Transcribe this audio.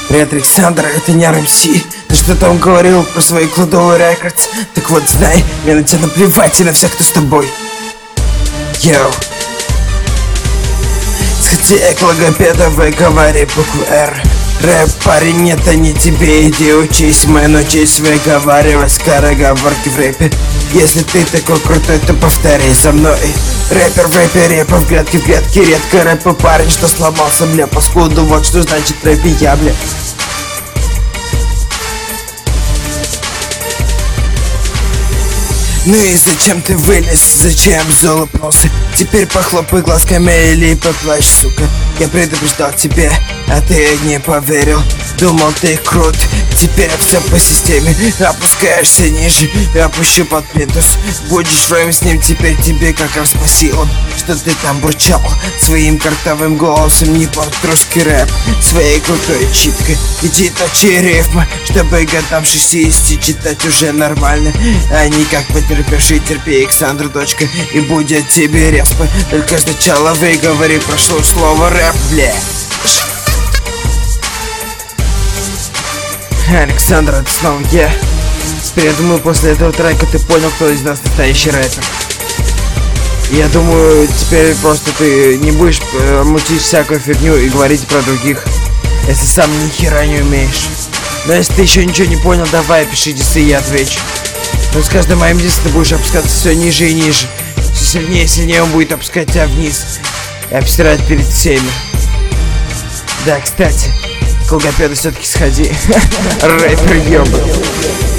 Привет, Александр, это не РМС. Ты что там говорил про свои кладовые рекордс? Так вот, знай, мне на тебя наплевать и на всех, кто с тобой. Йоу. Сходи к логопеду, выговори букву Р. Рэп, парень, это не тебе, иди учись, мэн, учись выговаривать скороговорки в рэпе. Если ты такой крутой, то повтори за мной. Рэпер в рэпе, репа в грядке, редко рэпа, парень, что сломался, бля, паскуду, вот что значит рэпе я, бля. Ну и зачем ты вылез, зачем залупнулся? Теперь похлопай глазками или поплачь, сука. Я предупреждал тебе, а ты не поверил. Думал ты крут, теперь все по системе. Опускаешься ниже, опущу под плинтус. Будешь роем с ним, теперь тебе как раз спасибо, что ты там бурчал своим картовым голосом. Не порт русский рэп своей крутой читкой. Иди точи рифмы, чтобы годам 60 читать уже нормально, а не как потерпевший. Терпи, Александр, дочка, и будет тебе респа. Только сначала выговори прошло слово рэп, бля. Александр, это снова я. Теперь я думаю, после этого трека ты понял, кто из нас настоящий рэпер. Я думаю, теперь просто ты не будешь мутить всякую фигню и говорить про других, если сам ни хера не умеешь. Но если ты еще ничего не понял, давай пиши дисы, я отвечу. Но с каждым моим дисом ты будешь опускаться все ниже и ниже. Все сильнее и сильнее он будет опускать тебя вниз и обсирать перед всеми. Да, кстати, к логопеду все-таки сходи. Рэпер ёбаный.